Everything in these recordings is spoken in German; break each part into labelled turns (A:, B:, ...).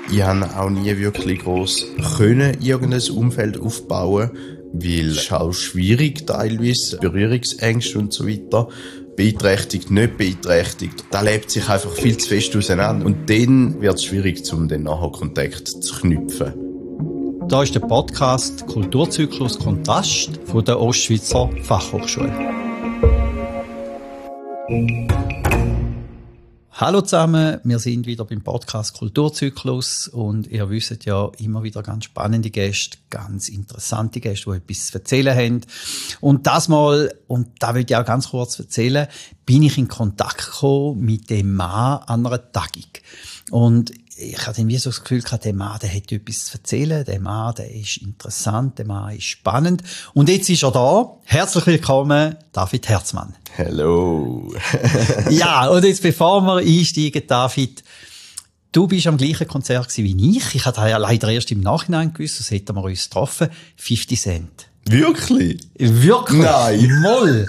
A: Ich habe auch nie wirklich gross können irgendein Umfeld aufbauen, weil es auch schwierig teilweise, Berührungsängste und so weiter. Beeinträchtigt, nicht beeinträchtigt. Da lebt sich einfach viel zu fest auseinander. Und dann wird es schwierig, um dann nachher Kontakt zu knüpfen.
B: Da ist der Podcast Kulturzyklus Kontrast von der Ostschweizer Fachhochschule. Hallo zusammen, wir sind wieder beim Podcast Kulturzyklus und ihr wisst ja immer wieder ganz spannende Gäste, ganz interessante Gäste, die etwas zu erzählen haben. Und das Mal, und da will ich auch ganz kurz erzählen, bin ich in Kontakt gekommen mit dem Mann an einer Tagung. Und ich hatte irgendwie so das Gefühl gehabt, der Mann, der hat etwas zu erzählen, der Mann, der ist interessant, der Mann ist spannend. Und jetzt ist er da. Herzlich willkommen, David Herzmann.
A: Hello.
B: Ja, und jetzt bevor wir einsteigen, David, du bist am gleichen Konzert gewesen wie ich. Ich hatte ja leider erst im Nachhinein gewusst, sonst hätten wir uns getroffen. 50 Cent.
A: Wirklich?
B: Wirklich?
A: Nein.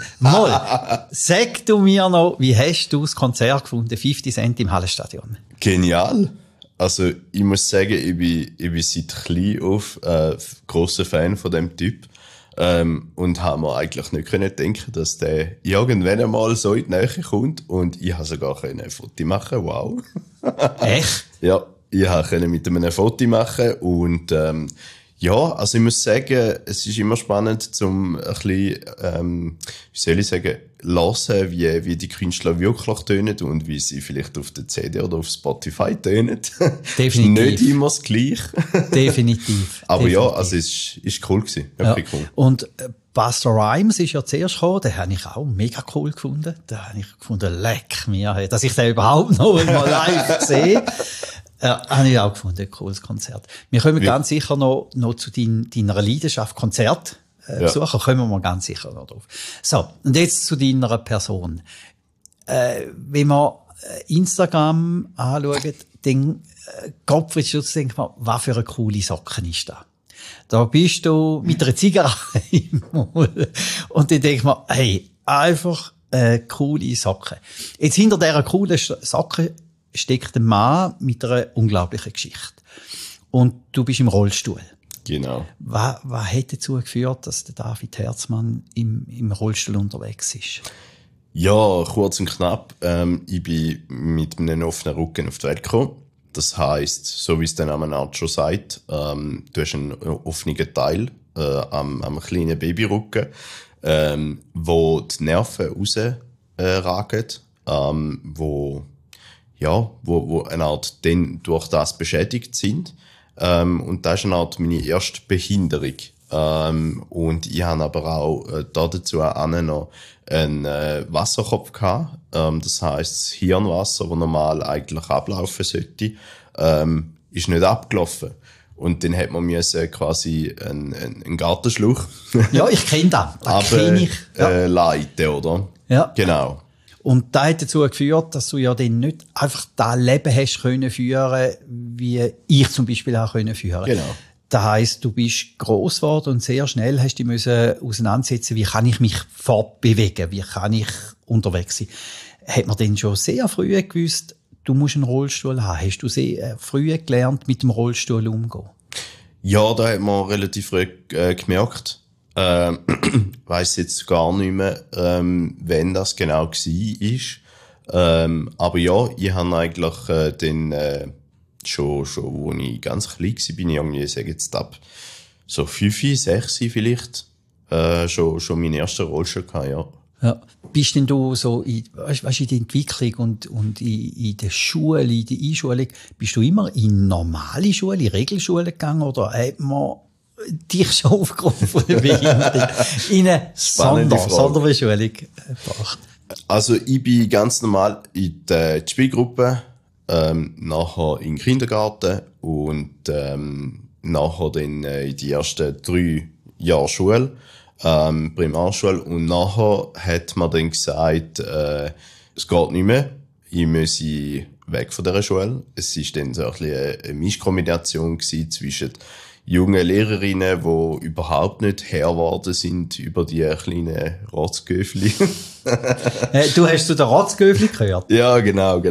B: Moll. Sag du mir noch, wie hast du das Konzert gefunden, 50 Cent im Hallenstadion?
A: Genial. Also, ich muss sagen, ich bin seit klein auf grosser Fan von dem Typ. Und habe mir eigentlich nicht können denken, dass der irgendwann einmal so in die Nähe kommt. Und ich habe sogar ein Foto machen. Wow.
B: Echt?
A: Ja, ich konnte mit ihm ein Foto machen. Und ja, also ich muss sagen, es ist immer spannend, zum ein bisschen, wie soll ich sagen, hören, wie die Künstler wirklich tönen und wie sie vielleicht auf der CD oder auf Spotify tönen.
B: Definitiv.
A: Nicht immer das Gleiche.
B: Definitiv.
A: Aber
B: definitiv.
A: ja, also es ist cool gewesen. Wirklich cool.
B: Und Busta Rhymes ist ja zuerst gekommen, den habe ich auch mega cool gefunden. Den habe ich gefunden, leck mir, dass ich den überhaupt noch einmal live sehe. Habe ich auch gefunden, ein cooles Konzert. Wir kommen ganz sicher noch zu deiner Leidenschaft Konzert besuchen, kommen wir ganz sicher noch drauf. So, und jetzt zu deiner Person. Wenn man Instagram anschaut, dann Gottfried Schutz, denkt man, was für eine coole Socken ist da? Da bist du mit einer Zigarette im Mund und dann denkt man, hey, einfach coole Socke. Jetzt hinter dieser coolen Socke steckt ein Mann mit einer unglaublichen Geschichte. Und du bist im Rollstuhl.
A: Genau.
B: Was hat dazu geführt, dass der David Herzmann im Rollstuhl unterwegs ist?
A: Ja, kurz und knapp. Ich bin mit einem offenen Rücken auf die Welt gekommen. Das heisst, so wie es der Name auch schon sagt, du hast einen offenen Teil am kleinen Babyrücken, wo die Nerven rausragen, wo eine Art dann durch das beschädigt sind. Und das ist eine Art meine erste Behinderung. Und ich habe aber auch dazu noch einen Wasserkopf gehabt. Das heisst, das Hirnwasser, das normal eigentlich ablaufen sollte, ist nicht abgelaufen. Und dann hat man quasi einen Gartenschlauch.
B: Ja, ich kenne das kenne ich. Ja.
A: Leiten, oder?
B: Ja.
A: Genau.
B: Und das hat dazu geführt, dass du ja dann nicht einfach das Leben hast können führen, wie ich zum Beispiel auch können führen.
A: Genau.
B: Das heisst, du bist gross geworden und sehr schnell hast du dich auseinandersetzen, wie kann ich mich fortbewegen, wie kann ich unterwegs sein. Hat man denn schon sehr früh gewusst, du musst einen Rollstuhl haben? Hast du sehr früh gelernt, mit dem Rollstuhl umzugehen? Ja,
A: da hat man relativ früh gemerkt. Weiss jetzt gar nicht mehr, wann das genau war. Aber ja, ich habe eigentlich dann schon, als ich ganz klein war, bin ich irgendwie, sage jetzt ab so 5, 6 vielleicht, schon meinen ersten Rollstuhl gehabt, ja.
B: Ja. Bist denn du so in der Entwicklung und in der Schule, in der Einschulung, bist du immer in normale Schule, in Regelschule gegangen oder hat man dich schon aufgerufen von der Behinderung in eine Sonderbeschulung gebracht?
A: Also ich bin ganz normal in der Spielgruppe, nachher in den Kindergarten und nachher dann in die ersten 3 Jahre Schule, Primarschule, und nachher hat man dann gesagt, es geht nicht mehr, ich muss weg von dieser Schule. Es war dann so ein bisschen eine Mischkombination zwischen jungen Lehrerinnen, die überhaupt nicht Herr geworden sind über die kleinen Rotzgöfli.
B: Du hast zu den Rotzgöfli gehört?
A: Ja, genau.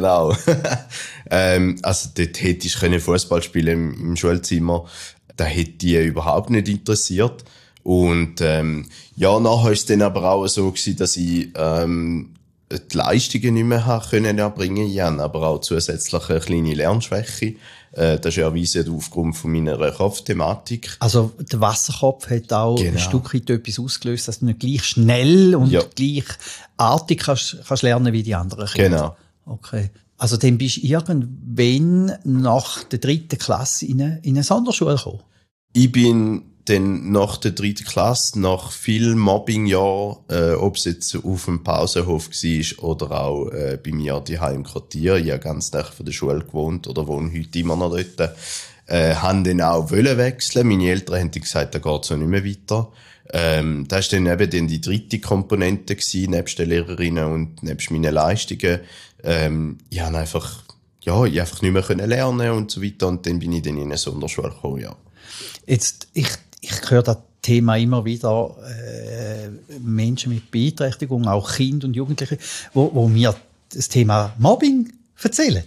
A: Also dort hättest du Fußball spielen im Schulzimmer. Das hätte die überhaupt nicht interessiert. Und ja, nachher war es dann aber auch so gewesen, dass ich die Leistungen nicht mehr erbringen konnte. Ich habe aber auch zusätzlich eine kleine Lernschwäche. Das ist ja erwiesen aufgrund von meiner Kopfthematik.
B: Also der Wasserkopf hat auch ein Stück weit etwas ausgelöst, dass du nicht gleich schnell und gleichartig kannst lernen wie die anderen Kinder.
A: Genau.
B: Okay. Also dann bist du irgendwann nach der 3. Klasse in eine Sonderschule gekommen?
A: Ich bin dann nach der 3. Klasse, nach viel Mobbingjahren, ob es jetzt auf dem Pausenhof war oder auch bei mir daheim im Quartier, ich habe ganz nah von der Schule gewohnt oder wohne heute immer noch dort, haben dann auch wechseln. Meine Eltern haben gesagt, da geht so nicht mehr weiter. Das war dann eben die 3. Komponente gewesen, nebst den Lehrerinnen und nebst meinen Leistungen. Ich habe einfach nicht mehr lernen und so weiter, und dann bin ich dann in eine Sonderschule gekommen, ja.
B: Jetzt, ich höre das Thema immer wieder, Menschen mit Beeinträchtigung, auch Kinder und Jugendliche, wo mir das Thema Mobbing erzählen.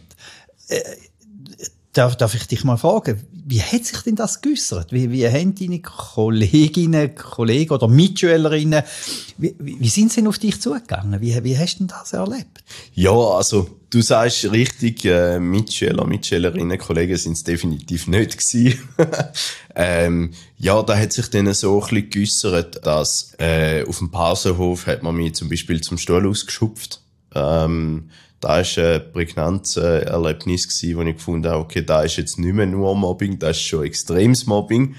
B: Darf ich dich mal fragen, wie hat sich denn das geäussert? Wie haben deine Kolleginnen, Kollegen oder Mitschülerinnen, wie sind sie denn auf dich zugegangen? Wie hast du denn das erlebt?
A: Ja, also, du sagst richtig, Mitschüler, Mitschülerinnen, Kollegen sind es definitiv nicht gewesen. Ja, da hat sich dann so ein bisschen geäussert, dass, auf dem Pausenhof hat man mich zum Beispiel zum Stuhl ausgeschupft. Da war ein prägnantes Erlebnis gewesen, wo ich gefunden habe, okay, da ist jetzt nicht mehr nur Mobbing, das ist schon extremes Mobbing.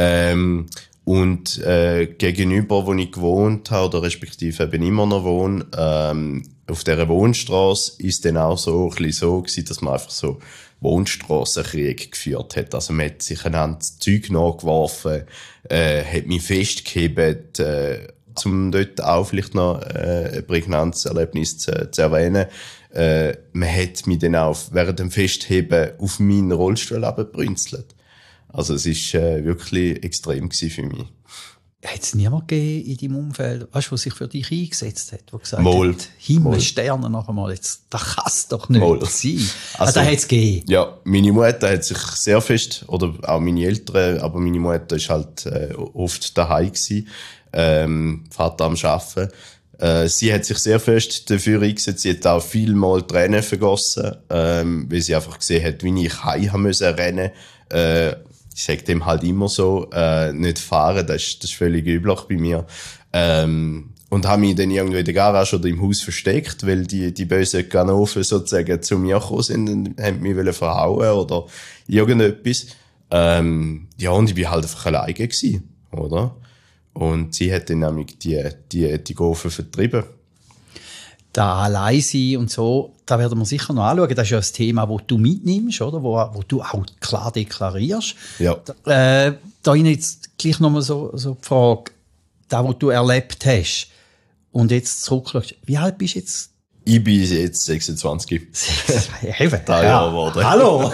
A: Und gegenüber, wo ich gewohnt habe, oder respektive eben immer noch wohne, auf dieser Wohnstrasse ist dann auch so ein bisschen so gewesen, dass man einfach so Wohnstrassenkrieg geführt hat. Also man hat sich einander Zeug nachgeworfen, hat mich festgehebt, um dort auch vielleicht noch ein prägnantes Erlebnis zu erwähnen. Man hat mich dann auch während dem Festheben auf meinen Rollstuhl abgebrünzelt. Also es war wirklich extrem für mich.
B: Hat es niemanden gegeben in deinem Umfeld, weißt, der sich für dich eingesetzt hat, der gesagt
A: Mal.
B: hat, Himmel, Sterne noch einmal, jetzt, das kann es doch nicht sein. Also da hat es gegeben.
A: Ja, meine Mutter hat sich sehr fest, oder auch meine Eltern, aber meine Mutter ist halt oft daheim gewesen, Vater am Arbeiten. Sie hat sich sehr fest dafür eingesetzt. Sie hat auch vielmal Tränen vergossen, weil sie einfach gesehen hat, wie ich heim müssen rennen. Ich sage dem halt immer so, nicht fahren, das ist völlig üblich bei mir. Und habe mich dann irgendwie in der Garage oder im Haus versteckt, weil die bösen Ganoven sozusagen zu mir gekommen sind und haben mich verhauen oder irgendetwas. Ja, und ich bin halt einfach alleine gewesen, oder? Und sie hat dann nämlich die Gofen vertrieben.
B: Da allein sein und so, da werden wir sicher noch anschauen. Das ist ja ein Thema, das du mitnimmst, oder? Wo du auch klar deklarierst.
A: Ja.
B: Da jetzt gleich nochmal so die Frage, das, was du erlebt hast und jetzt zurückschaust. Wie alt bist du jetzt?
A: Ich bin jetzt 26.
B: Eben.
A: Da Jahr geworden.
B: Hallo.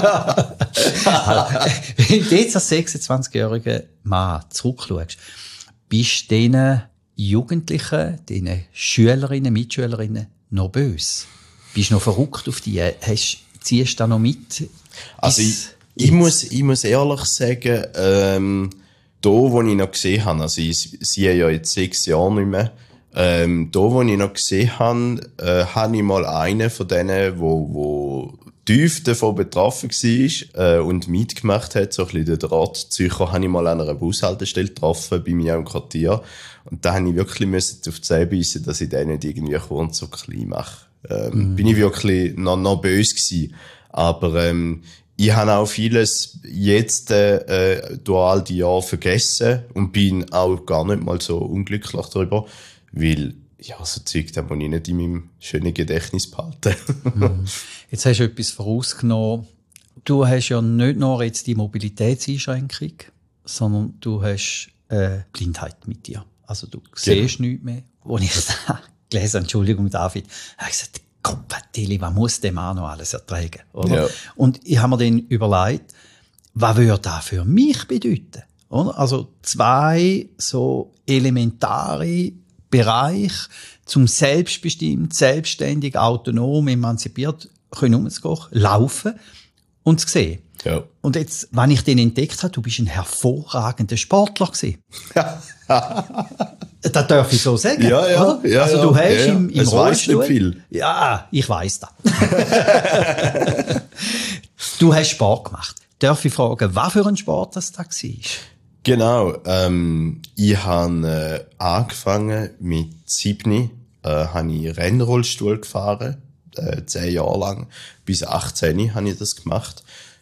B: Wenn du jetzt als 26-jähriger Mann zurückschaust, bist du diesen Jugendlichen, diesen Schülerinnen, Mitschülerinnen noch böse? Bist du noch verrückt auf die? Ziehst du da noch mit?
A: Also ich muss ehrlich sagen, da, wo ich noch gesehen habe, also ich sehe ja jetzt 6 Jahre nicht mehr, da, wo ich noch gesehen habe, habe ich mal einen von denen, wo tief davon betroffen war und mitgemacht hat, so ein bisschen den Drahtzücher, habe ich mal an einer Bushaltestelle getroffen, bei mir im Quartier. Und da habe ich wirklich auf die Zähne beißen, dass ich den nicht irgendwie und so klein mache. Bin ich wirklich noch böse gewesen. Aber ich habe auch vieles jetzt durch all die Jahre vergessen und bin auch gar nicht mal so unglücklich darüber, weil ja, so Zeug, das muss ich nicht in meinem schönen Gedächtnis behalten.
B: Jetzt hast du etwas vorausgenommen. Du hast ja nicht nur jetzt die Mobilitätseinschränkung, sondern du hast Blindheit mit dir. Also du siehst nichts mehr. Als ich das gelesen habe, Entschuldigung David, habe ich gesagt, Gott, was muss der Mann noch alles ertragen? Oder? Ja. Und ich habe mir dann überlegt, was würde das für mich bedeuten? Oder? Also 2 so elementare Bereiche, zum selbstbestimmt, selbstständig, autonom, emanzipiert können umzugehen, laufen und zu sehen.
A: Ja.
B: Und jetzt, wenn ich den entdeckt habe, du bist ein hervorragender Sportler gewesen. Das darf ich so sagen.
A: Ja, ja,
B: oder?
A: ja,
B: also
A: ja,
B: du hast
A: ja, ja.
B: im
A: Es weiss
B: Rollstuhl...
A: nicht viel.
B: Ja, ich weiss das. Du hast Sport gemacht. Darf ich fragen, was für ein Sport das war?
A: Genau. Ich habe angefangen mit 7. Habe ich Rennrollstuhl gefahren. 10 Jahre lang. Bis 18 habe ich das gemacht.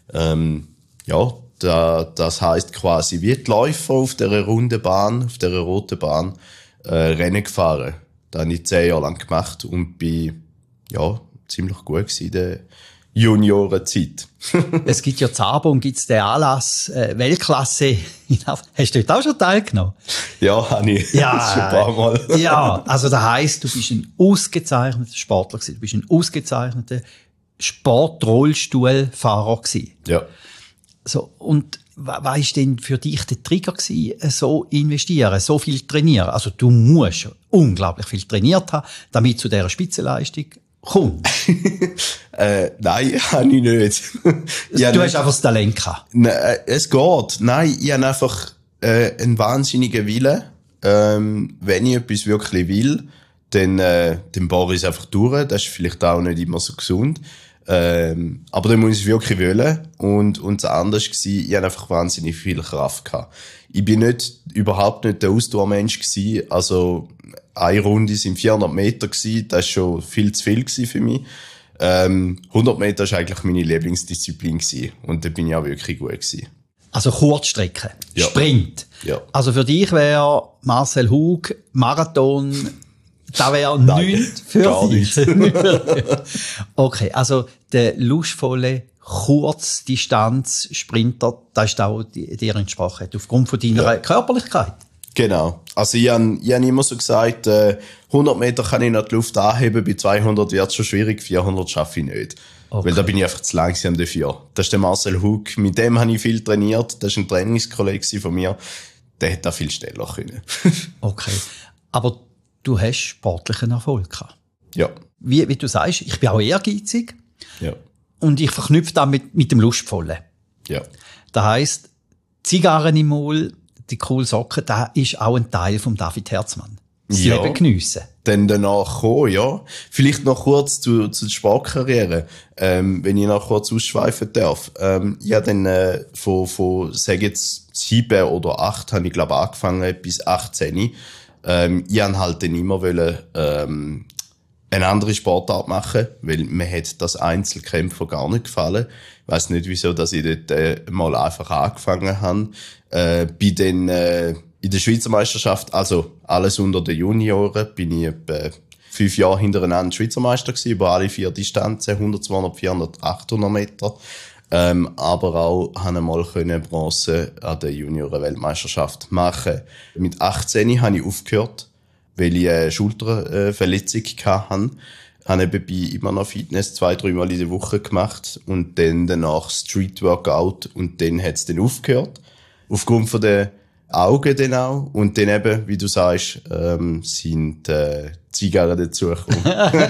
A: Das heisst quasi wie die Läufer auf dieser runden Bahn, auf dieser roten Bahn, Rennen gefahren. Das habe ich 10 Jahre lang gemacht und bin, ziemlich gut gewesen in der Juniorenzeit.
B: Es gibt ja Zabon, gibt's den Anlass, Weltklasse. Hast du dort auch schon teilgenommen?
A: Ja, habe ich.
B: Ja,
A: schon ein paar Mal.
B: Ja, also das heisst, du bist ein ausgezeichneter Sportler gewesen. Du bist ein ausgezeichneter Sportrollstuhlfahrer gewesen.
A: Ja.
B: So, und was war denn für dich der Trigger gewesen, so investieren, so viel trainieren? Also du musst unglaublich viel trainiert haben, damit zu dieser Spitzenleistung kommst.
A: Nein, habe ich nicht.
B: Du hast einfach das Talent gehabt.
A: Es geht. Nein, ich habe einfach einen wahnsinnigen Willen. Wenn ich etwas wirklich will, dann baue ich es einfach durch. Das ist vielleicht auch nicht immer so gesund. Aber dann muss ich es wirklich wollen. Und das andere war, ich hatte einfach wahnsinnig viel Kraft gehabt. Ich bin überhaupt nicht der Ausdauermensch gewesen. Also, eine Runde sind 400 Meter gewesen. Das war schon viel zu viel für mich. 100 Meter war eigentlich meine Lieblingsdisziplin gewesen. Und da bin ich auch wirklich gut gewesen.
B: Also Kurzstrecke,
A: Ja.
B: Sprint.
A: Ja.
B: Also für dich wäre Marcel Hug Marathon, da wäre nichts für
A: gar
B: dich. Okay, also der lustvolle Kurzdistanz-Sprinter, das ist auch dir entsprochen, aufgrund von deiner Körperlichkeit.
A: Genau. Also ich hab immer so gesagt, 100 Meter kann ich noch die Luft anheben, bei 200 wird es schon schwierig, 400 schaffe ich nicht.
B: Okay.
A: Weil da bin ich einfach zu langsam dafür. Das ist der Marcel Hug, mit dem habe ich viel trainiert, das ist ein Trainingskollege von mir, der hätte da viel schneller können.
B: Okay, aber du hast sportlichen Erfolg gehabt.
A: Ja.
B: Wie du sagst, ich bin auch ehrgeizig
A: Ja.
B: und ich verknüpfe das mit dem Lustvollen.
A: Ja.
B: Das heisst, Zigarren im Maul, die coole Socken, das ist auch ein Teil von David Herzmann. Das
A: Ja.
B: Leben geniessen.
A: Dann danach kommen, ja. Vielleicht noch kurz zur Sportkarriere, wenn ich noch kurz ausschweifen darf. Ich habe dann sag jetzt 7 oder 8, habe ich glaube angefangen, bis 18. Ich wollte halt dann immer eine andere Sportart machen, weil mir hat das Einzelkämpfer gar nicht gefallen. Ich weiss nicht, wieso, dass ich dort mal einfach angefangen habe. Bin dann in der Schweizer Meisterschaft, also alles unter den Junioren, bin ich etwa 5 Jahre hintereinander Schweizer Meister gewesen, über alle 4 Distanzen, 100, 200, 400, 800 Meter. Aber auch habe mal Bronze an der Junioren-Weltmeisterschaft machen. Mit 18 habe ich aufgehört, weil ich eine Schulterverletzung hatte. Ich habe nebenbei immer noch Fitness 2-3 Mal in der Woche gemacht und dann danach Street Workout und dann hat es dann aufgehört. Aufgrund von den Augen dann auch. Und dann eben, wie du sagst, sind Zigarren dazugekommen.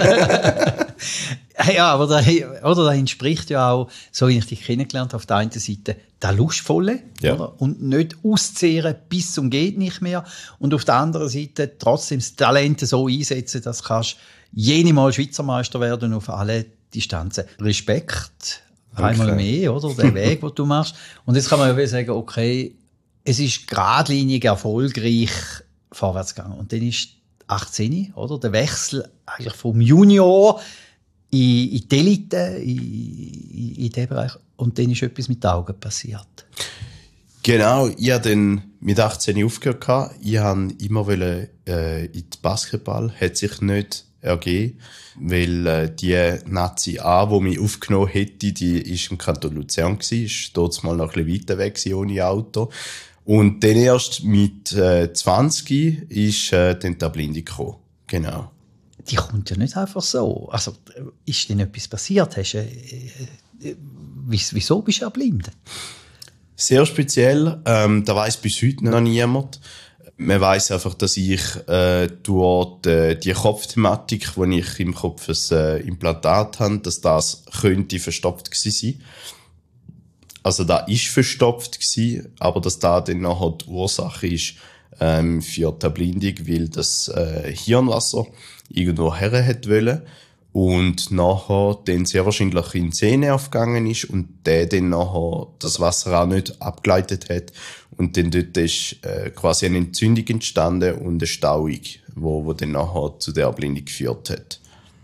B: Ja, aber da entspricht ja auch, so wie ich dich kennengelernt habe, auf der einen Seite der Lustvolle,
A: Ja.
B: oder? Und nicht auszehren bis zum geht nicht mehr. Und auf der anderen Seite trotzdem das Talent so einsetzen, dass du kannst jene Mal Schweizer Meister werden auf alle Distanzen. Respekt, einmal mehr, oder? Der Weg, den du machst. Und jetzt kann man ja sagen, okay, es ist geradlinig erfolgreich vorwärts gegangen. Und dann ist 18, oder? Der Wechsel eigentlich vom Junior in die Elite, in den Bereich. Und dann ist etwas mit den Augen passiert.
A: Genau, ich habe dann mit 18 aufgehört. Ich wollte immer in die Basketball, hat sich nicht ergeben, weil die Nazi A, die mich aufgenommen hätte, die ist im Kanton Luzern gewesen, ist dort mal noch ein bisschen weiter weg gewesen, ohne Auto. Und dann erst mit 20 ist dann die Blinde gekommen. Genau.
B: Die kommt ja nicht einfach so. Also, ist denn etwas passiert? Wieso bist du blind?
A: Sehr speziell, da weiss bis heute noch niemand. Man weiss einfach, dass ich durch die Kopfthematik, wo ich im Kopf ein Implantat habe, dass das könnte verstopft gewesen sein. Also da ist verstopft gewesen, aber dass da dann nachher die Ursache ist für die Erblindung, weil das Hirnwasser irgendwo her hätte wollen und nachher dann sehr wahrscheinlich in die Sehne aufgegangen ist und der dann nachher das Wasser auch nicht abgeleitet hat und dann dort ist quasi eine Entzündung entstanden und eine Stauung, wo dann nachher zu der Erblindung geführt hat.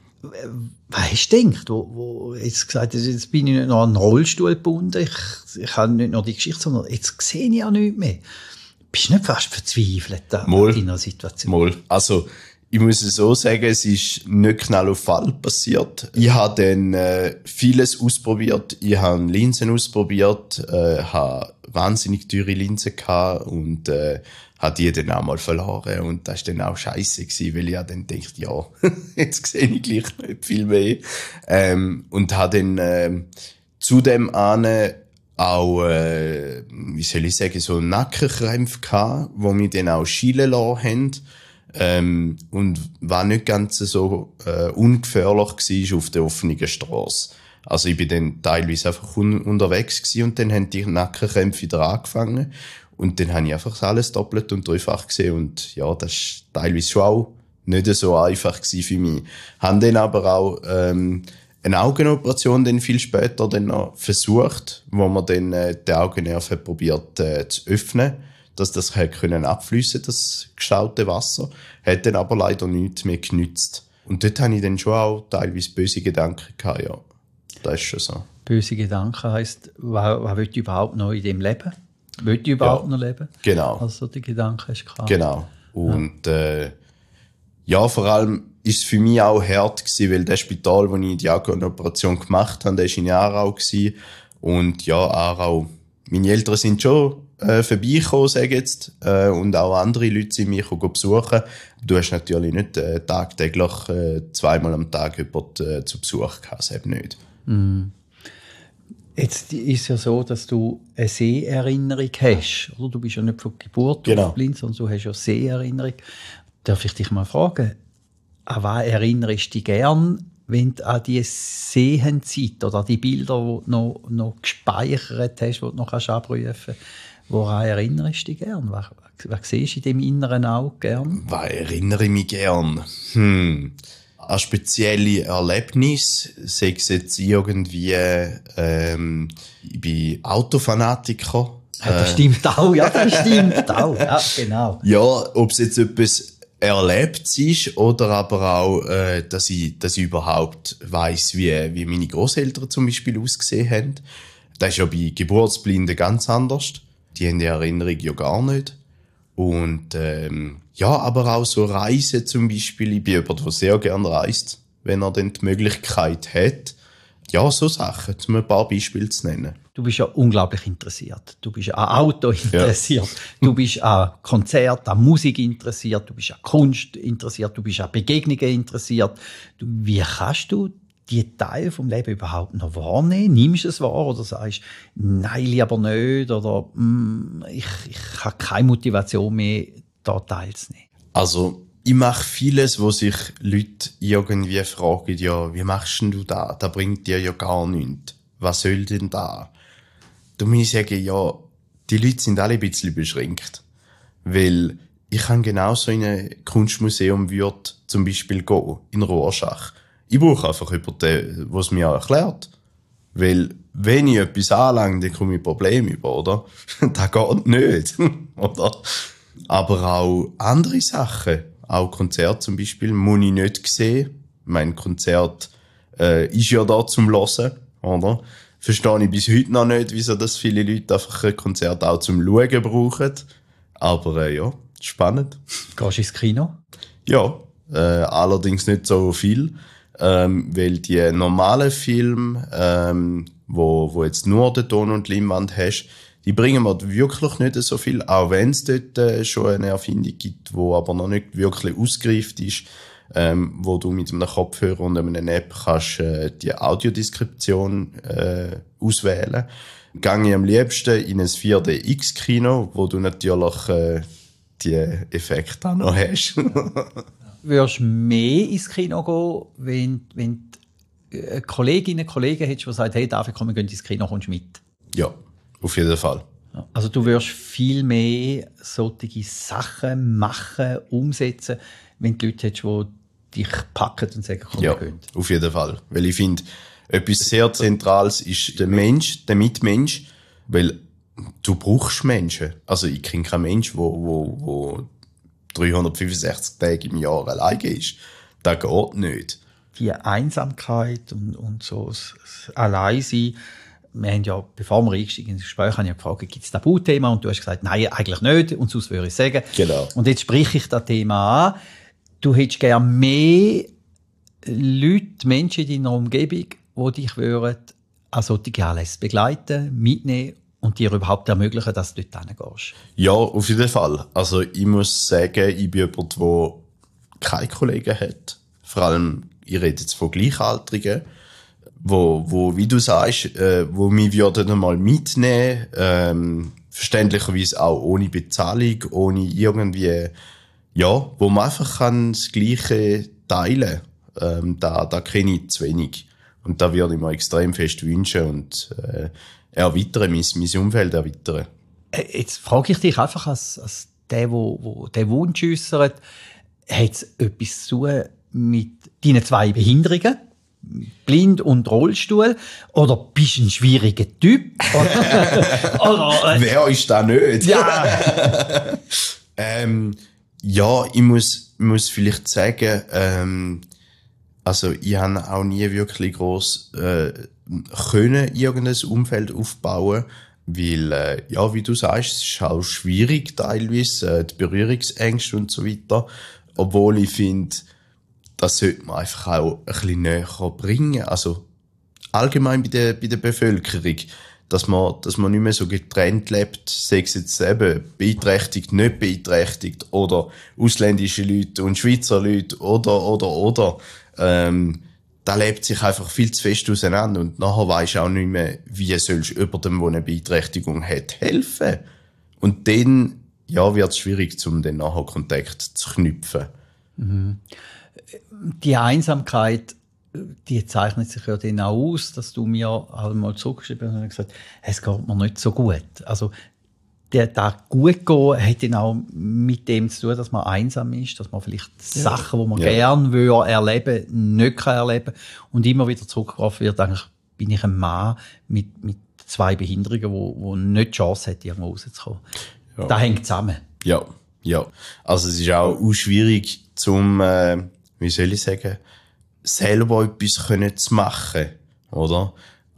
B: Was hast du gedacht, wo jetzt gesagt hast, jetzt bin ich nicht noch an einen Rollstuhl gebunden, ich habe nicht nur die Geschichte, sondern jetzt sehe ich ja nichts mehr. Bist du nicht fast verzweifelt an deiner Situation?
A: Mal. Also, ich muss es so sagen, es ist nicht Knall auf Fall passiert. Ich habe dann vieles ausprobiert. Ich habe Linsen ausprobiert, habe wahnsinnig teure Linsen gehabt und habe die dann auch mal verloren. Und das war dann auch scheisse gewesen, weil ich dann dachte, ja, jetzt sehe ich gleich nicht viel mehr. Und habe dann zudem auch, wie soll ich sagen, so Nackenkrämpfe gehabt, die mich dann auch schielen lassen haben. Und war nicht ganz so ungefährlich war auf der offenen Strasse. Also ich bin dann teilweise einfach unterwegs gewesen und dann haben die Nackenkrämpfe wieder angefangen. Und dann habe ich einfach alles doppelt und dreifach gesehen. Und ja, das war teilweise schon auch nicht so einfach gewesen für mich. Haben dann aber auch eine Augenoperation dann viel später dann noch versucht, wo man dann den Augennerv hat probiert zu öffnen, dass das können abfliessen, das gestaute Wasser. Hat dann aber leider nichts mehr genützt. Und dort habe ich dann schon auch teilweise böse Gedanken gehabt, ja. Das ist schon so.
B: Böse Gedanken heisst, was will ich überhaupt noch in dem Leben? Will ich überhaupt noch leben?
A: Genau.
B: Also die Gedanken ist klar.
A: Genau. Und ja, vor allem ist es für mich auch hart gewesen, weil das Spital, wo ich die Augenoperation gemacht habe, das war in Aarau gewesen. Und ja, Aarau, meine Eltern sind schon vorbeigekommen, sage ich jetzt, und auch andere Leute sind mich besuchen. Du hast natürlich nicht tagtäglich zweimal am Tag jemanden zu Besuch gehabt, das eben nicht.
B: Jetzt ist es ja so, dass du eine Seherinnerung hast. Oder? Du bist ja nicht von Geburt auf blind, sondern du hast ja Seherinnerung. Darf ich dich mal fragen, an was erinnerst du dich gern, wenn du an die Sehenzeit oder an die Bilder, die du noch gespeichert hast, die du noch abrufen kannst? Woran erinnerst du dich gern? Was siehst du in dem inneren Auge gern?
A: Was erinnere ich mich gern? An spezielle Erlebnisse, sei es jetzt irgendwie, ich bin Autofanatiker.
B: Ja, das stimmt auch, ja, genau.
A: Ja, ob es jetzt etwas Erlebtes ist oder aber auch, dass ich überhaupt weiss, wie meine Grosseltern zum Beispiel ausgesehen haben. Das ist ja bei Geburtsblinden ganz anders. Die haben die Erinnerung ja gar nicht. Und ja, aber auch so Reisen zum Beispiel. Ich bin jemand, der sehr gerne reist, wenn er dann die Möglichkeit hat. Ja, so Sachen, um ein paar Beispiele zu nennen.
B: Du bist ja unglaublich interessiert. Du bist an Auto interessiert. Ja. Du bist an Konzert, an Musik interessiert. Du bist an Kunst interessiert. Du bist an Begegnungen interessiert. Wie kannst du die Teile vom Leben überhaupt noch wahrnehmen? Nimmst du es wahr oder sagst, nein, lieber nicht oder ich habe keine Motivation mehr, da teilzunehmen?
A: Also, ich mache vieles, wo sich Leute irgendwie fragen, ja, wie machst denn du das? Das bringt dir ja gar nichts. Was soll denn da? Da muss ich sagen, ja, die Leute sind alle ein bisschen beschränkt. Weil ich kann genauso in ein Kunstmuseum zum Beispiel gehen, in Rorschach. Ich brauche einfach jemanden, der es mir erklärt. Weil, wenn ich etwas anlange, dann komme ich Probleme über, oder? Das geht nicht, oder? Aber auch andere Sachen, auch Konzerte zum Beispiel, muss ich nicht sehen. Mein Konzert ist ja da zum Hören, oder? Verstehe ich bis heute noch nicht, wieso das viele Leute einfach ein Konzert auch zum Schauen brauchen. Aber ja, spannend.
B: Gehst du ins Kino?
A: Ja, allerdings nicht so viel. Weil die normalen Filme, wo jetzt nur den Ton und die Leinwand hast, die bringen mir wirklich nicht so viel, auch wenn es dort schon eine Erfindung gibt, die aber noch nicht wirklich ausgereift ist, wo du mit einem Kopfhörer und einer App kannst die Audiodeskription auswählen. gehe ich am liebsten in ein 4DX-Kino, wo du natürlich die Effekte auch noch hast.
B: Würdest du mehr ins Kino gehen, wenn du Kolleginnen und Kollegen hättest, die sagen, hey David, komm, wir gehen ins Kino, kommst du mit?
A: Ja, auf jeden Fall.
B: Also du wirst viel mehr solche Sachen machen, umsetzen, wenn du Leute hättest, die dich packen und sagen, komm, wir gehen.
A: Auf jeden Fall. Weil ich finde, etwas sehr Zentrales ist der Mensch, der Mitmensch, weil du brauchst Menschen. Also ich kenne keinen Menschen, der 365 Tage im Jahr alleine ist. Das geht nicht.
B: Die Einsamkeit und so das Alleinsein. Wir haben ja, bevor wir eingestiegen ins Gespräch, habe ich gefragt, gibt es Tabuthema? Und du hast gesagt, nein, eigentlich nicht. Und sonst würde ich sagen.
A: Genau.
B: Und jetzt spreche ich das Thema an. Du hättest gerne mehr Leute, Menschen in deiner Umgebung, die dich an solche Anlässe begleiten, mitnehmen und dir überhaupt ermöglichen, dass du dort hingehst.
A: Ja, auf jeden Fall. Also ich muss sagen, ich bin jemand, der keine Kollegen hat. Vor allem, ich rede jetzt von Gleichaltrigen, wo wie du sagst, wo mich würden einmal mitnehmen, verständlicherweise auch ohne Bezahlung, ohne irgendwie, ja, wo man einfach kann das Gleiche teilen kann. Da kenne ich zu wenig. Und da würde ich mir extrem fest wünschen und erweitern, mein Umfeld erweitern.
B: Jetzt frage ich dich einfach als der den Wunsch äußert, hat es etwas zu tun mit deinen 2 Behinderungen? Blind und Rollstuhl? Oder bist du ein schwieriger Typ?
A: Wer ist da nicht?
B: Ja.
A: Ja, ich muss vielleicht sagen, also ich habe auch nie wirklich gross können irgendein Umfeld aufbauen, weil, ja, wie du sagst, es ist auch schwierig teilweise, die Berührungsängste und so weiter, obwohl ich finde, das sollte man einfach auch ein bisschen näher bringen, also allgemein bei der Bevölkerung, dass man nicht mehr so getrennt lebt, sei es jetzt eben beeinträchtigt, nicht beeinträchtigt oder ausländische Leute und Schweizer Leute oder. Da lebt sich einfach viel zu fest auseinander und nachher weisst du auch nicht mehr, wie sollst du jemandem, der eine Beeinträchtigung hat, helfen. Und dann, ja, wird es schwierig, um dann nachher Kontakt zu knüpfen.
B: Mhm. Die Einsamkeit, die zeichnet sich ja dann auch aus, dass du mir auch mal zurückgeschrieben hast und gesagt, es geht mir nicht so gut. Also, da gut gehen hat dann auch mit dem zu tun, dass man einsam ist, dass man vielleicht Sachen, die man gerne erleben will, nicht erleben kann. Und immer wieder zurückgeworfen wird, eigentlich bin ich ein Mann mit 2 Behinderungen, die nicht die Chance hat, irgendwo rauszukommen. Ja. Das hängt zusammen.
A: Ja. Also es ist auch schwierig, wie soll ich sagen, selber etwas zu machen, oder?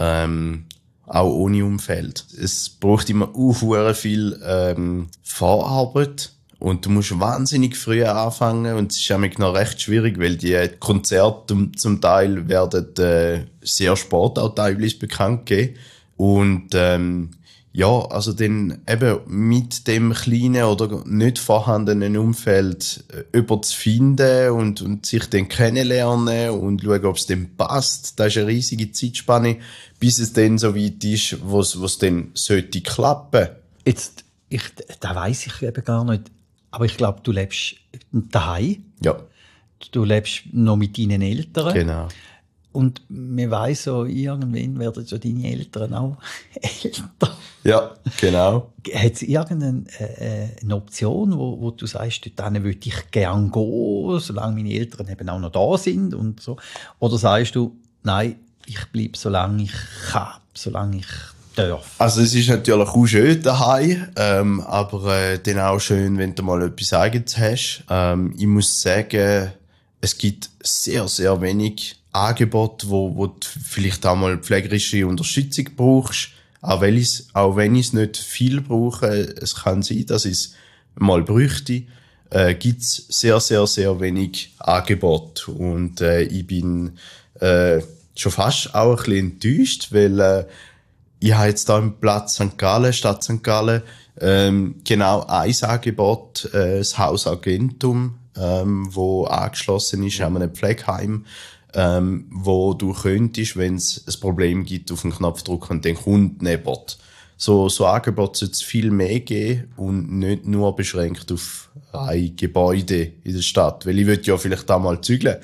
A: Auch ohne Umfeld. Es braucht immer viel Vorarbeit und du musst wahnsinnig früh anfangen und es ist nämlich noch recht schwierig, weil die Konzerte zum Teil werden sehr spät auch teilweise bekannt gegeben und ja, also dann eben mit dem kleinen oder nicht vorhandenen Umfeld jemanden zu finden und sich dann kennenlernen und schauen, ob es dann passt. Das ist eine riesige Zeitspanne, bis es dann so weit ist, wo es dann sollte klappen.
B: Jetzt, das weiss ich eben gar nicht, aber ich glaube, du lebst daheim.
A: Ja.
B: Du lebst noch mit deinen Eltern.
A: Genau.
B: Und man weiss so, irgendwann werden so deine Eltern auch älter.
A: Ja, genau.
B: Hat es irgendeine eine Option, wo du sagst, dort würde ich gerne gehen, solange meine Eltern eben auch noch da sind und so? Oder sagst du, nein, ich bleibe, solange ich kann, solange ich darf?
A: Also es ist natürlich auch schön daheim, aber dann auch schön, wenn du mal etwas Eigenes hast. Ich muss sagen, es gibt sehr, sehr wenig Angebote, wo du vielleicht auch mal pflegerische Unterstützung brauchst. Auch wenn ich es nicht viel brauche, es kann sein, dass ich es mal bräuchte, gibt es sehr, sehr, sehr wenig Angebote. Und ich bin schon fast auch ein bisschen enttäuscht, weil ich habe jetzt da im Platz St. Gallen, Stadt St. Gallen, genau ein Angebot, das Haus Argentum, wo angeschlossen ist an einem Pflegeheim. wo du könntest, wenn es ein Problem gibt, auf den Knopf drücken und dann kommt jemand. So Angebote sollte es viel mehr geben und nicht nur beschränkt auf ein Gebäude in der Stadt. Weil ich würde ja vielleicht da mal zügeln.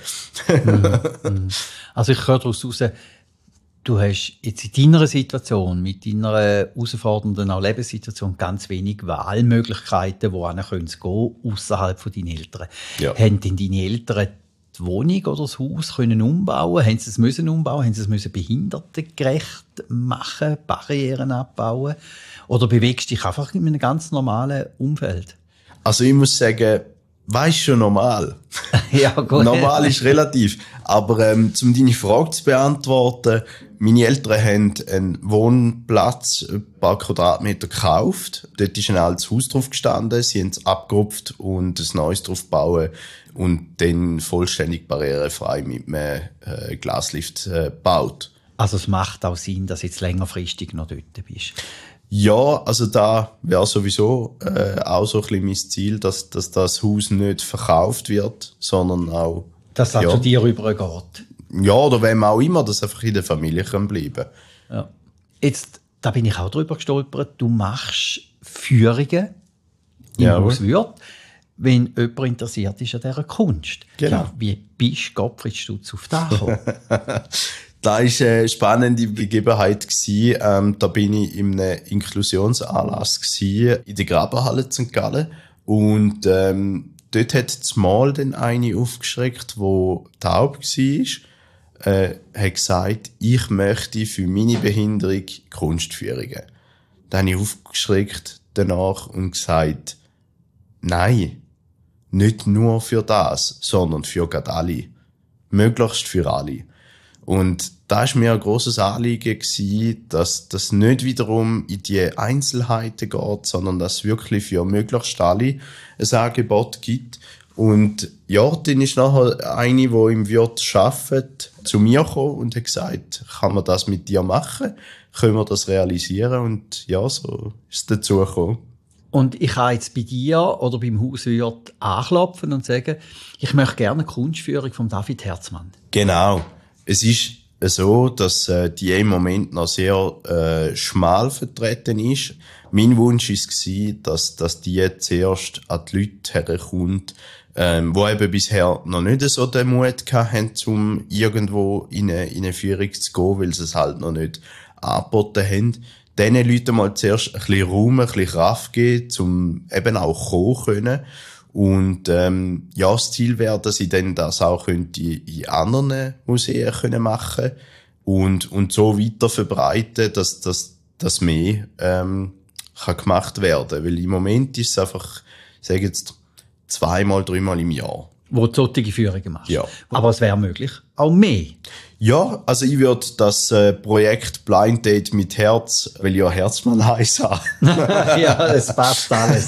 B: Also ich höre daraus heraus, du hast jetzt in deiner Situation, mit deiner herausfordernden auch Lebenssituation, ganz wenig Wahlmöglichkeiten, wohin können sie gehen, ausserhalb von deinen Eltern.
A: Ja.
B: Haben denn deine Eltern die Wohnung oder das Haus können umbauen? Haben sie es müssen umbauen? Haben sie es müssen behindertengerecht machen, Barrieren abbauen? Oder bewegst du dich einfach in einem ganz normalen Umfeld?
A: Also ich muss sagen, weisst schon normal.
B: Ja, gut.
A: Normal ist relativ. Aber um deine Frage zu beantworten, meine Eltern haben einen Wohnplatz, ein paar Quadratmeter gekauft. Dort ist ein altes Haus drauf gestanden. Sie haben es abgerupft und ein neues drauf gebaut und dann vollständig barrierefrei mit einem Glaslift gebaut.
B: Also es macht auch Sinn, dass du jetzt längerfristig noch dort bist.
A: Ja, also da wäre sowieso auch so ein bisschen mein Ziel, dass das Haus nicht verkauft wird, sondern auch...
B: Dass das zu dir rübergeht.
A: Ja, oder wem auch immer, dass einfach in der Familie bleiben kann.
B: Ja. Jetzt, da bin ich auch drüber gestolpert, du machst Führungen im Haus Würth, wenn jemand interessiert ist an dieser Kunst.
A: Genau.
B: Ja, wie bist Gottfried Stutz auf das gekommen?
A: Da war eine spannende Begebenheit. Da bin ich in einem Inklusionsanlass in der Grabenhalle in St. Gallen. Und dort hat zumal dann eine aufgeschreckt, die taub war, hat gesagt, ich möchte für meine Behinderung Kunstführungen. Dann habe ich aufgeschreckt danach und gesagt, nein, nicht nur für das, sondern für gerade alle. Möglichst für alle. Und da war mir ein grosses Anliegen, dass das nicht wiederum in die Einzelheiten geht, sondern dass es wirklich für möglichst alle ein Angebot gibt. Und ja, dann ist nachher eine, die im Wirt arbeitet, zu mir gekommen und hat gesagt, kann man das mit dir machen? Können wir das realisieren? Und ja, so ist es dazu gekommen.
B: Und ich kann jetzt bei dir oder beim Hauswirt anklopfen und sagen, ich möchte gerne eine Kunstführung von David Herzmann.
A: Genau. Es ist so, dass die im Moment noch sehr schmal vertreten ist. Mein Wunsch war, dass die zuerst an die Leute herkommt, die eben bisher noch nicht so den Mut hatten, um irgendwo in eine Führung zu gehen, weil sie es halt noch nicht angeboten haben. Diesen Leuten mal zuerst ein bisschen Raum, ein bisschen Kraft geben, um eben auch kommen können. Und ja, das Ziel wäre, dass ich dann das auch könnte in anderen Museen können machen und so weiter verbreiten, dass mehr kann gemacht werden. Weil im Moment ist es einfach, ich sage jetzt, 2-mal, 3-mal im Jahr.
B: Wo du solche Führungen machst.
A: Ja.
B: Aber es wäre möglich, auch mehr.
A: Ja, also ich würde das Projekt Blind Date mit Herz, weil ich ja Herzmann heiss habe.
B: Ja, es passt alles.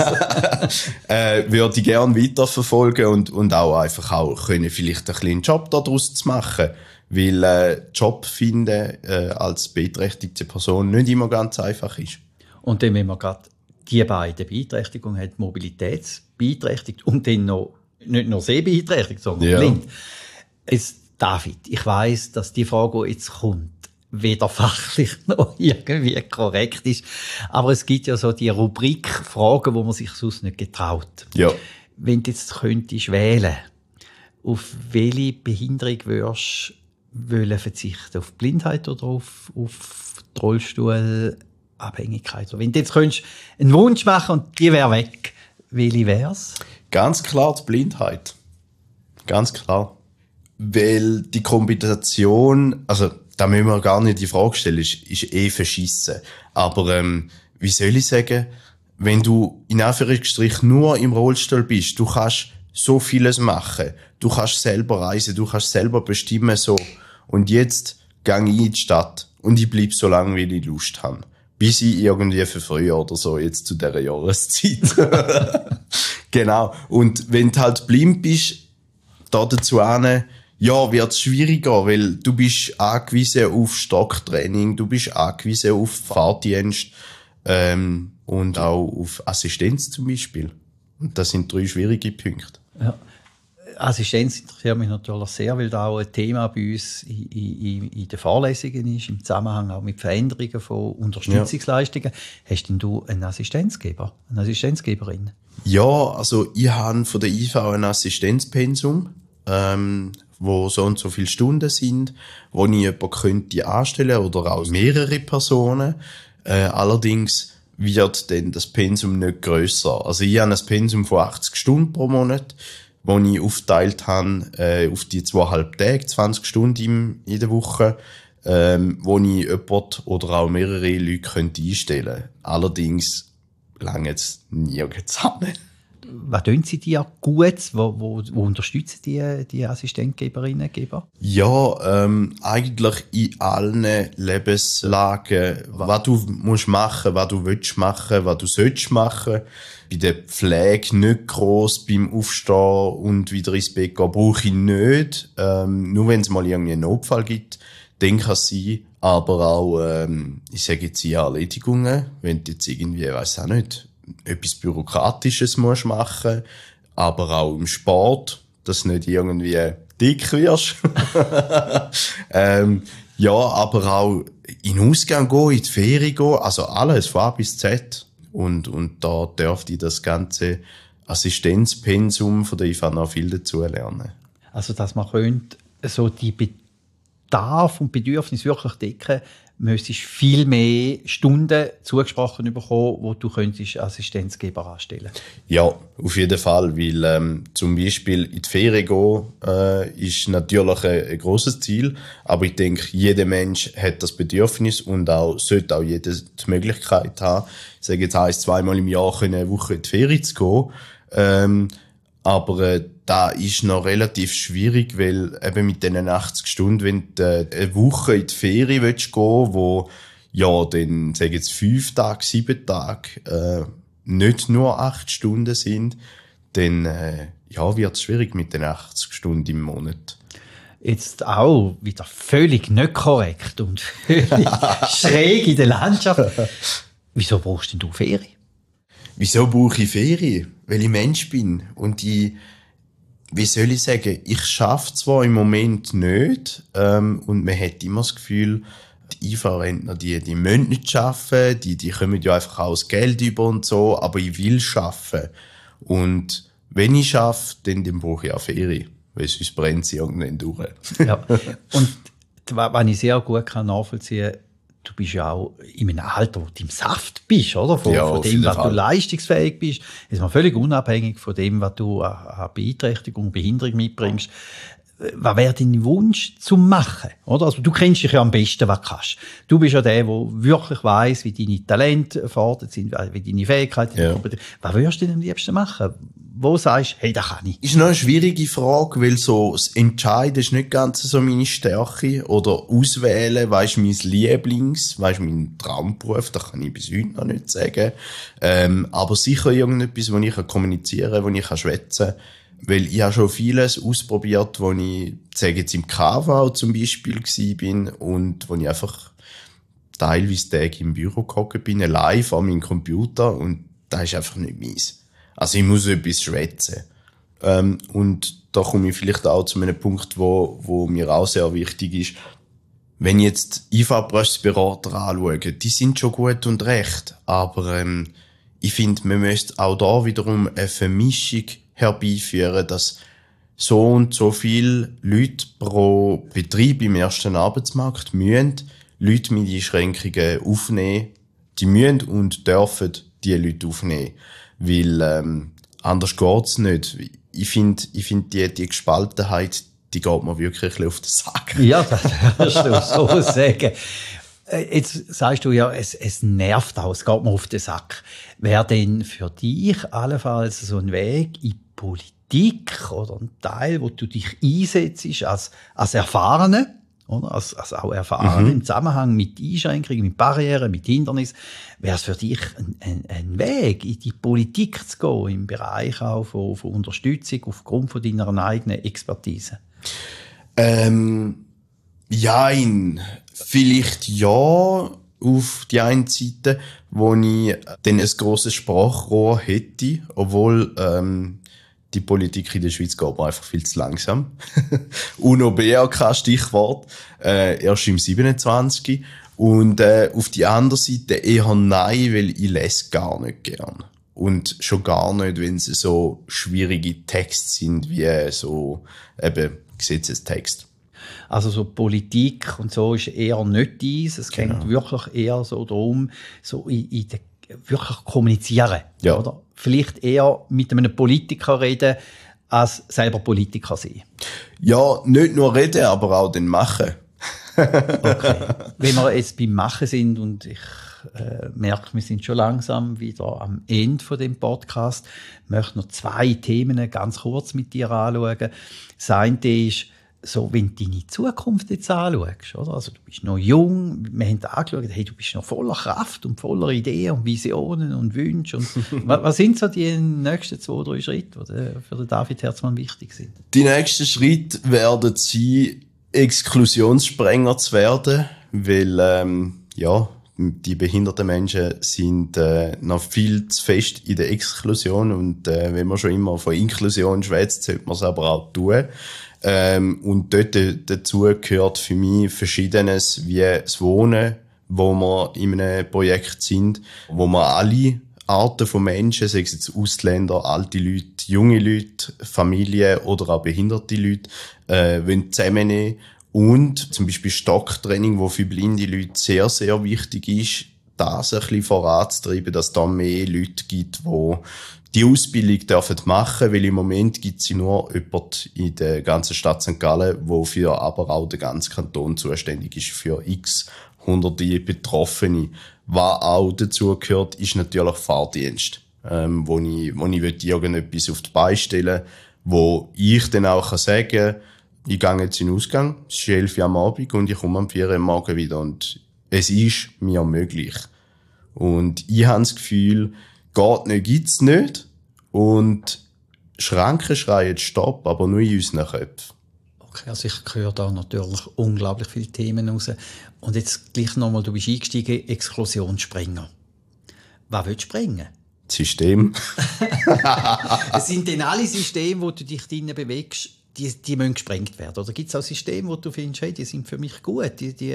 A: Würde ich gerne weiterverfolgen und auch einfach auch können, vielleicht einen kleinen Job daraus zu machen. Weil Job finden als beeinträchtigte Person nicht immer ganz einfach ist.
B: Und dann, wenn man gerade die beiden Beeinträchtigungen hat, mobilitätsbeeinträchtigt und dann noch, nicht nur sehbeeinträchtigt, sondern blind. Jetzt, David, ich weiss, dass die Frage, die jetzt kommt, weder fachlich noch irgendwie korrekt ist. Aber es gibt ja so die Rubrik Fragen, wo man sich sonst nicht getraut.
A: Ja.
B: Wenn du jetzt könntest wählen, auf welche Behinderung würdest du verzichten? Auf Blindheit oder auf die Rollstuhlabhängigkeit? Wenn du jetzt könntest einen Wunsch machen und die wäre weg, welche wär's?
A: Ganz klar die Blindheit. Ganz klar. Weil die Kombination, also da müssen wir gar nicht die Frage stellen, ist eh verschissen. Aber wie soll ich sagen, wenn du in Anführungsstrichen nur im Rollstuhl bist, du kannst so vieles machen. Du kannst selber reisen, du kannst selber bestimmen, so. Und jetzt gehe ich in die Stadt und ich bleibe so lange, wie ich Lust habe. Bis ich irgendwie verfrühe oder so, jetzt zu dieser Jahreszeit. Genau. Und wenn du halt blind bist, da dazu ja, wird's schwieriger, weil du bist angewiesen auf Stocktraining, du bist angewiesen auf Fahrdienst, und auch auf Assistenz zum Beispiel. Und das sind 3 schwierige Punkte.
B: Ja. Assistenz interessiert mich natürlich sehr, weil das auch ein Thema bei uns in den Vorlesungen ist, im Zusammenhang auch mit Veränderungen von Unterstützungsleistungen. Hast denn du einen Assistenzgeber, eine Assistenzgeberin?
A: Ja, also ich habe von der IV ein Assistenzpensum, wo so und so viele Stunden sind, wo ich jemanden könnte anstellen oder auch mehrere Personen. Allerdings wird dann das Pensum nicht grösser. Also ich habe ein Pensum von 80 Stunden pro Monat, wo ich aufteilt habe auf die 2,5 Tage, 20 Stunden in der Woche, wo ich jemanden oder auch mehrere Leute könnte einstellen könnte. Allerdings lange jetzt nirgends zusammen.
B: Was tun sie dir gut? Wo unterstützen die Assistenzgeberinnen, Geber?
A: Ja, eigentlich in allen Lebenslagen, was du musst machen, was du willst machen, was du sollst machen. Bei der Pflege nicht gross, beim Aufstehen und wieder ins Bett gehen, brauche ich nicht. Nur wenn es mal irgendwie einen Notfall gibt, dann kann es sein. Aber auch, ich sage jetzt in Erledigungen, wenn du jetzt irgendwie, weiss auch nicht, etwas Bürokratisches musst machen, aber auch im Sport, dass du nicht irgendwie dick wirst. Ja, aber auch in den Ausgang gehen, in die Ferien gehen, also alles von A bis Z. Und da dürfte ich das ganze Assistenzpensum von der IV noch viel dazu lernen.
B: Also, dass man könnte so die Bedarf und Bedürfnis wirklich decken, müsstest viel mehr Stunden zugesprochen bekommen, wo du könntest Assistenzgeber anstellen.
A: Ja, auf jeden Fall, weil zum Beispiel in die Ferien gehen ist natürlich ein grosses Ziel, aber ich denke, jeder Mensch hat das Bedürfnis und auch sollte auch jeder die Möglichkeit haben, ich sage jetzt 1-2 Mal im Jahr eine Woche in die Ferien zu gehen. Aber da ist noch relativ schwierig, weil eben mit diesen 80 Stunden, wenn du eine Woche in die Ferien willst gehen, wo ja dann, sag jetzt 5 Tage, 7 Tage nicht nur 8 Stunden sind, dann ja, wird es schwierig mit den 80 Stunden im Monat.
B: Jetzt auch wieder völlig nicht korrekt und völlig schräg in der Landschaft. Wieso brauchst denn du Ferien?
A: Wieso brauche ich Ferien? Weil ich Mensch bin und wie soll ich sagen, ich schaffe zwar im Moment nicht und man hat immer das Gefühl, die IV-Rentner, die müssen nicht arbeiten, die kommen ja einfach auch das Geld über und so, aber ich will arbeiten. Und wenn ich arbeite, dann brauche ich auch Ferien, weil sonst brennt sie irgendwann durch.
B: Ja. Und was ich sehr gut nachvollziehen kann, du bist ja auch in einem Alter, wo du im Saft bist, oder? Von dem, was du leistungsfähig bist. Ist mal völlig unabhängig von dem, was du an Beeinträchtigung, Behinderung mitbringst. Was wäre dein Wunsch zum Machen, oder? Also, du kennst dich ja am besten, was du kannst. Du bist ja der wirklich weiss, wie deine Talente gefordert sind, wie deine Fähigkeiten,
A: ja.
B: Was würdest du denn am liebsten machen? Wo sagst du, hey, das kann ich?
A: Ist noch eine schwierige Frage, weil so das Entscheiden ist nicht ganz so meine Stärke. Oder auswählen, weisst mein Lieblings, weisst mein Traumberuf, das kann ich bis heute noch nicht sagen. Aber sicher irgendetwas, wo ich kommunizieren kann, wo ich schwätzen kann. Weil ich habe schon vieles ausprobiert, wo ich, sage jetzt im KV zum Beispiel bin und wo ich einfach teilweise Tage im Büro gehockt bin, live an meinem Computer und das ist einfach nicht meins. Also ich muss etwas schwätzen. Und da komme ich vielleicht auch zu einem Punkt, wo mir auch sehr wichtig ist. Wenn ich jetzt IV-Praxisberater anschaue, die sind schon gut und recht, aber ich finde, man müsste auch da wiederum eine Vermischung herbeiführen, dass so und so viele Leute pro Betrieb im ersten Arbeitsmarkt müssen Leute mit Einschränkungen aufnehmen. Die müssen und dürfen die Leute aufnehmen. Weil anders geht's nicht. Ich finde die Gespaltenheit, die geht mir wirklich ein bisschen auf den Sack.
B: Ja, das wirst du so sagen. Jetzt sagst du ja, es nervt auch, es geht mir auf den Sack. Wäre denn für dich allenfalls so ein Weg in Politik oder ein Teil, wo du dich einsetzt als Erfahrene, oder? Als auch Erfahrene im Zusammenhang mit Einschränkungen, mit Barrieren, mit Hindernissen, wäre es für dich ein Weg, in die Politik zu gehen, im Bereich auch von Unterstützung aufgrund von deiner eigenen Expertise?
A: Vielleicht ja, auf die einen Seite, wo ich dann ein grosses Sprachrohr hätte, obwohl die Politik in der Schweiz geht mir einfach viel zu langsam. UNO-BRK Stichwort, erst im 27. Und auf die andere Seite eher nein, weil ich lese gar nicht gern. Und schon gar nicht, wenn es so schwierige Texte sind, wie so eben Gesetzestext.
B: Also so Politik und so ist eher nicht dies. Es geht wirklich eher so darum, so in der wirklich kommunizieren.
A: Ja.
B: Oder? Vielleicht eher mit einem Politiker reden, als selber Politiker sein.
A: Ja, nicht nur reden, aber auch dann machen.
B: Okay. Wenn wir jetzt beim Machen sind und ich merke, wir sind schon langsam wieder am Ende von dem Podcast, möchte noch 2 Themen ganz kurz mit dir anschauen. Das eine ist, so, wenn du deine Zukunft jetzt anschaust, oder? Also, du bist noch jung, wir haben angeschaut, hey, du bist noch voller Kraft und voller Ideen und Visionen und Wünsche. Und was sind so die nächsten 2, 3 Schritte, die für den David Herzmann wichtig sind?
A: Die nächsten Schritte werden sein, Exklusionssprenger zu werden, weil, die behinderten Menschen sind noch viel zu fest in der Exklusion und wenn man schon immer von Inklusion schwätzt, sollte man es aber auch tun. Und dort dazu gehört für mich Verschiedenes wie das Wohnen, wo wir in einem Projekt sind, wo wir alle Arten von Menschen, sei es jetzt Ausländer, alte Leute, junge Leute, Familien oder auch behinderte Leute, zusammennehmen. Und zum Beispiel Stocktraining, wo für blinde Leute sehr, sehr wichtig ist, das ein bisschen voranzutreiben, dass es da mehr Leute gibt, die die Ausbildung machen dürfen, weil im Moment gibt es nur jemand in der ganzen Stadt St. Gallen, der für aber auch den ganzen Kanton zuständig ist, für x hunderte Betroffene. Was auch dazu gehört, ist natürlich Fahrdienst, wo ich irgendetwas auf die Beine stellen, wo ich dann auch sagen kann, ich gehe jetzt in den Ausgang, es ist 11 Uhr am Abend und ich komme am 4 Uhr am Morgen wieder und es ist mir möglich. Und ich habe das Gefühl, geht nicht, gibt's nicht. Und Schranken schreien Stopp, aber nur in unseren Köpfen.
B: Okay, also ich höre da natürlich unglaublich viele Themen raus. Und jetzt gleich nochmal, du bist eingestiegen, Exklusionssprenger. Was willst du sprengen?
A: Das System.
B: Es sind denn alle Systeme, wo du dich drinnen bewegst, die müssen gesprengt werden? Oder gibt es auch Systeme, wo du findest, hey, die sind für mich gut,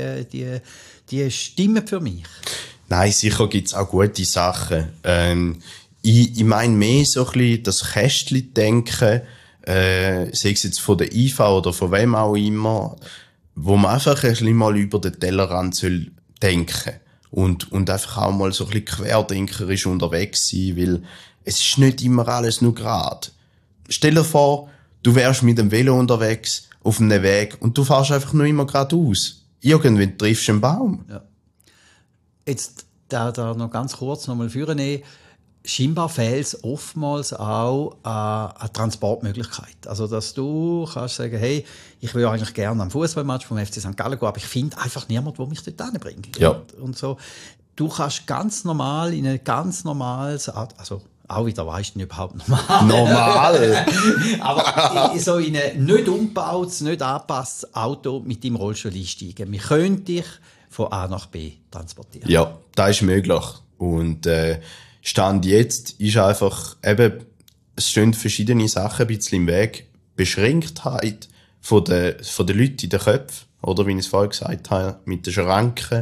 B: die stimmen für mich?
A: Nein, sicher gibt's auch gute Sachen. Ich meine mehr so ein bisschen das Kästchen-Denken, sei es jetzt von der IV oder von wem auch immer, wo man einfach ein bisschen mal über den Tellerrand soll denken und einfach auch mal so ein bisschen querdenkerisch unterwegs sein, weil es ist nicht immer alles nur gerade. Stell dir vor, du wärst mit dem Velo unterwegs auf einem Weg und du fährst einfach nur immer geradeaus. Irgendwann triffst du einen Baum.
B: Ja. Jetzt da noch ganz kurz nochmal führen. Scheinbar fehlt es oftmals auch eine Transportmöglichkeit. Also, dass du kannst sagen, hey, ich will eigentlich gerne am Fußballmatch vom FC St. Gallen gehen, aber ich finde einfach niemanden, der mich dort hinbringt.
A: Ja.
B: Und so. Du kannst ganz normal in ein ganz normales, also auch wieder, weisst du, nicht überhaupt normal.
A: Normal?
B: Aber so in ein nicht umgebautes, nicht angepasstes Auto mit deinem Rollstuhl einsteigen. Wir können dich von A nach B transportieren.
A: Ja, das ist möglich. Und Stand jetzt ist einfach eben, es stehen verschiedene Sachen ein bisschen im Weg. Beschränktheit von den Leuten in den Köpfen, oder wie ich es vorher gesagt habe, mit den Schranken.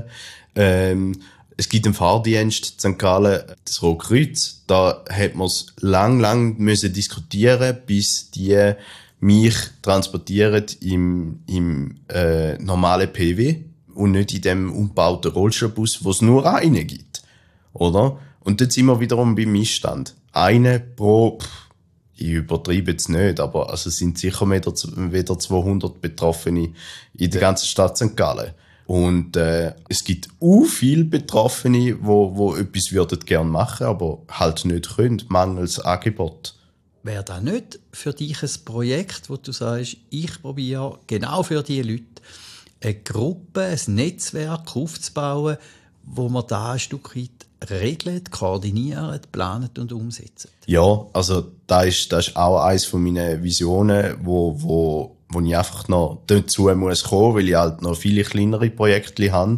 A: Es gibt einen Fahrdienst in St. Gallen, das Rote Kreuz. Da hat man es lang müssen diskutieren, bis die mich transportieren im normalen PW und nicht in dem umgebauten Rollstuhlbus, wo es nur einen gibt. Oder? Und dort sind wir wiederum beim Missstand. Eine pro, ich übertreibe jetzt nicht, aber also es sind sicher wieder 200 Betroffene in der ganzen Stadt St. Gallen. Und es gibt viele Betroffene, wo etwas würden gerne machen, aber halt nicht können, mangels Angebot.
B: Wäre das nicht für dich ein Projekt, wo du sagst, ich probiere genau für diese Leute eine Gruppe, ein Netzwerk aufzubauen, wo man da ein Stück weit regelt, koordiniert, plant und umsetzt? Ja,
A: also das ist auch eines von meinen Visionen, wo ich einfach noch dazu muss kommen, weil ich halt noch viele kleinere Projekte habe.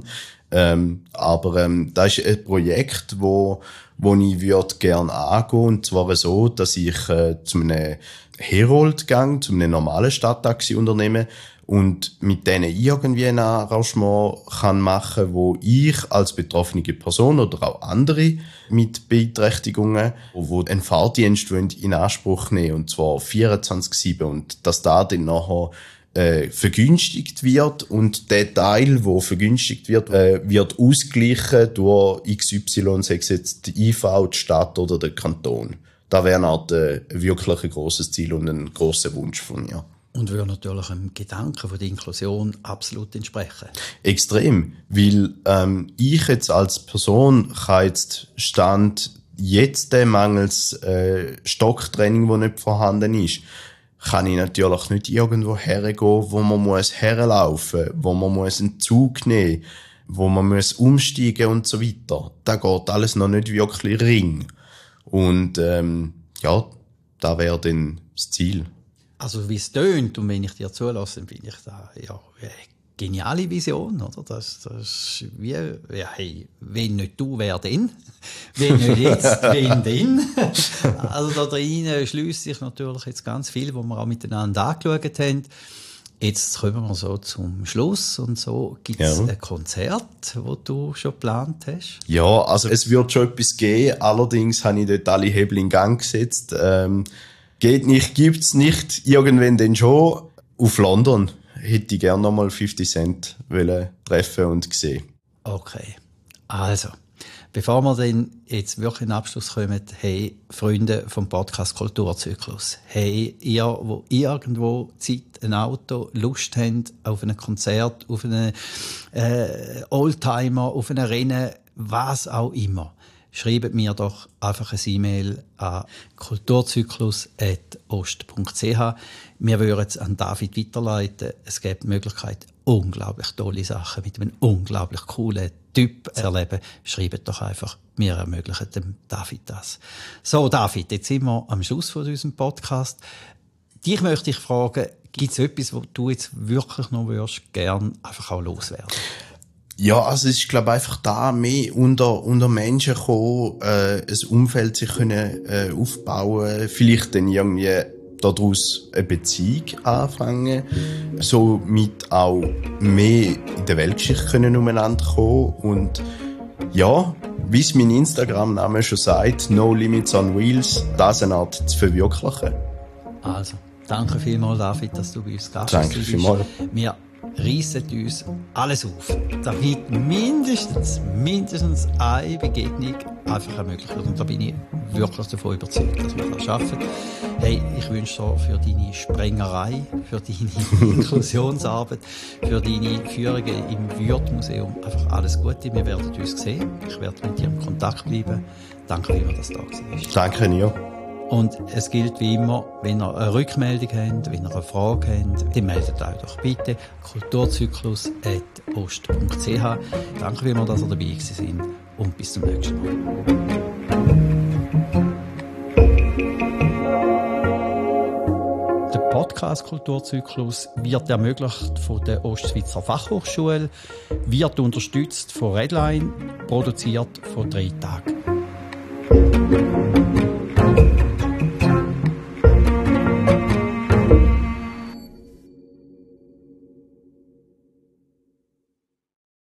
A: Aber das ist ein Projekt, wo ich gerne angehen, und zwar so, dass ich zu einem Herold gehe, zu einem normalen Stadttaxi-Unternehmen, und mit denen irgendwie ein Arrangement kann machen, wo ich als betroffene Person oder auch andere mit Beeinträchtigungen, wo einen Fahrdienst in Anspruch nehmen, und zwar 24/7, und dass da dann nachher vergünstigt wird, und der Teil, wo vergünstigt wird, wird ausgeglichen durch XY, sei es jetzt die IV, die Stadt oder der Kanton. Das wäre wirklich ein grosses Ziel und ein grosser Wunsch von mir.
B: Und würde natürlich dem Gedanken von der Inklusion absolut entsprechen.
A: Extrem, weil ich jetzt als Person kann jetzt jetzt mangels Stocktraining, wo nicht vorhanden ist, kann ich natürlich nicht irgendwo hergehen, wo man muss herlaufen, wo man muss einen Zug nehmen, wo man muss umsteigen und so weiter. Da geht alles noch nicht wirklich ring. Und da wäre dann das Ziel.
B: Also wie es tönt, und wenn ich dir zulasse, dann finde ich da eine geniale Vision, oder? Das ist wie, hey, wenn nicht du, wer denn? Wenn nicht jetzt, wen denn? Also da drin schließt sich natürlich jetzt ganz viel, wo wir auch miteinander angeschaut haben. Jetzt kommen wir so zum Schluss, und so gibt es ein Konzert, das du schon geplant hast?
A: Ja, also es wird schon etwas geben, allerdings habe ich dort alle Hebel in Gang gesetzt. Geht nicht, gibt's nicht, irgendwann dann schon. Auf London hätte ich gerne nochmal 50 Cent treffen und sehen.
B: Okay, also, bevor wir dann jetzt wirklich in den Abschluss kommen, hey, Freunde vom Podcast Kulturzyklus, hey, ihr, wo irgendwo Zeit, ein Auto, Lust habt auf ein Konzert, auf einen Oldtimer, auf ein Rennen, was auch immer, schreibt mir doch einfach eine E-Mail an kulturzyklus@ost.ch. Wir würden es an David weiterleiten. Es gibt die Möglichkeit, unglaublich tolle Sachen mit einem unglaublich coolen Typ zu erleben. Schreibt doch einfach, wir ermöglichen dem David das. So, David, jetzt sind wir am Schluss von unserem Podcast. Dich möchte ich fragen, gibt es etwas, was du jetzt wirklich noch gerne einfach auch loswerden?
A: Ja, also es ist, glaube ich, einfach da mehr unter Menschen kommen, ein Umfeld sich können aufbauen, vielleicht dann irgendwie daraus eine Beziehung anfangen, so mit auch mehr in der Weltgeschichte können umeinander kommen, und ja, wie es mein Instagram-Name schon sagt, No Limits on Wheels, das eine Art zu verwirklichen.
B: Also, danke vielmals, David, dass du bei uns Gast bist.
A: Danke vielmals.
B: Wir reissen uns alles auf, damit mindestens eine Begegnung einfach ermöglicht wird. Und da bin ich wirklich davon überzeugt, dass wir das schaffen. Hey, ich wünsche dir für deine Sprengerei, für deine Inklusionsarbeit, für deine Führungen im Würth-Museum einfach alles Gute. Wir werden uns sehen. Ich werde mit dir in Kontakt bleiben. Danke, wie dass du da warst.
A: Danke, Nio.
B: Und es gilt wie immer, wenn ihr eine Rückmeldung habt, wenn ihr eine Frage habt, dann meldet euch doch bitte kulturzyklus@ost.ch. Danke wie immer, dass ihr dabei gewesen seid, und bis zum nächsten Mal. Der Podcast Kulturzyklus wird ermöglicht von der Ostschweizer Fachhochschule, wird unterstützt von Redline, produziert von 3 Tagen.